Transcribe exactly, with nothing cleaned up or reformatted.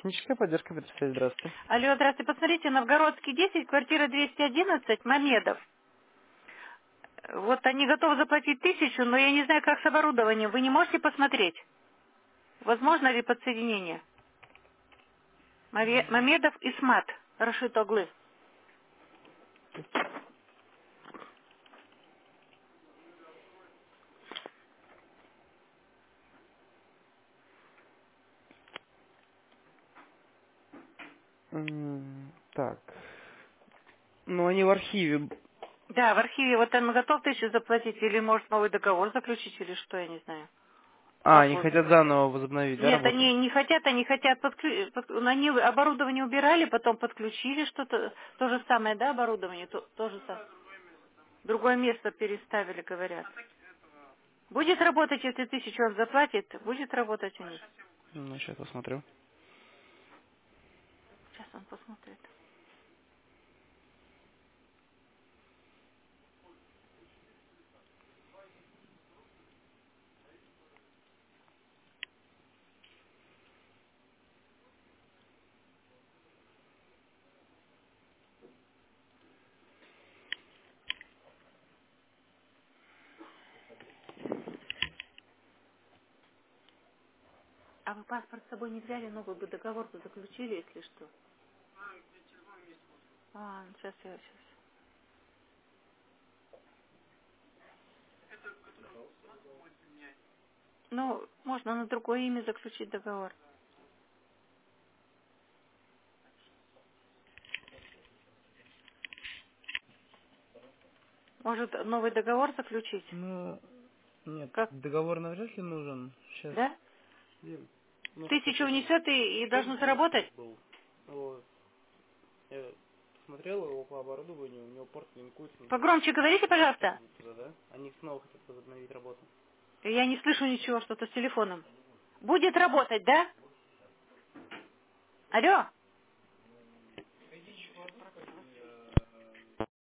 Техническая поддержка предоставляет. Здравствуйте. Алло, здравствуйте. Посмотрите, Новгородский десять, квартира двести одиннадцать, Мамедов. Вот они готовы заплатить тысячу, но я не знаю, как с оборудованием. Вы не можете посмотреть? Возможно ли подсоединение? Маве- Мамедов и СМАТ. Рашид Оглы. М, Так. Ну, они в архиве. Да, в архиве вот он готов тысячу заплатить, или может новый договор заключить, или что, я не знаю. А, Как они вы? хотят заново возобновить, да, Нет, работу? они не хотят, они хотят подключить. Они оборудование убирали, потом подключили что-то. То же самое, да, оборудование? То, то же самое. Другое место переставили, говорят. Будет работать, если тысячу он заплатит, будет работать у них. Ну, сейчас посмотрю. Сейчас он посмотрит. А вы паспорт с собой не взяли, новый бы договор-то заключили, если что. А, сейчас я сейчас. Ну, можно на другое имя заключить договор. Может, новый договор заключить? Ну, нет, Как? договор навряд ли нужен. Сейчас. Да? Ну, Тысячу кстати, унесет и, и должно помните, у нас заработать? был? Вот. Я смотрел его по оборудованию, у него порт линкуется на такой Погромче говорите, пожалуйста. туда, да? Они снова хотят возобновить работу. Я не слышу ничего, что-то с телефоном. Будет работать, да? Алло?